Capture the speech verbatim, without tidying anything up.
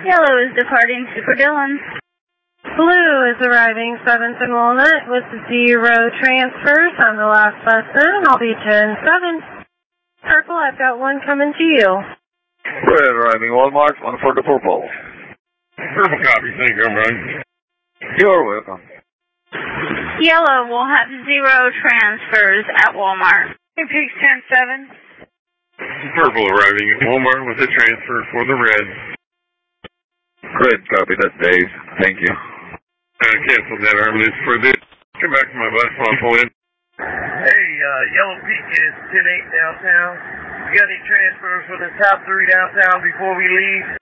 Yellow is departing Super Dillon. Blue is arriving seventh and Walnut with zero transfers on the last bus in. I'll be ten seven. Purple, I've got one coming to you. Red arriving Walmart, one for the purple. Purple copy, thank you, man. You're welcome. Yellow will have zero transfers at Walmart. Twin Peaks ten seven. Purple arriving at Walmart with a transfer for the red. Red copy that, Dave. Thank you. I canceled that armament for this. Come back to my bus while I pull in. Hey, uh, Yellow Peak is ten eight downtown. We got any transfers for the top three downtown before we leave?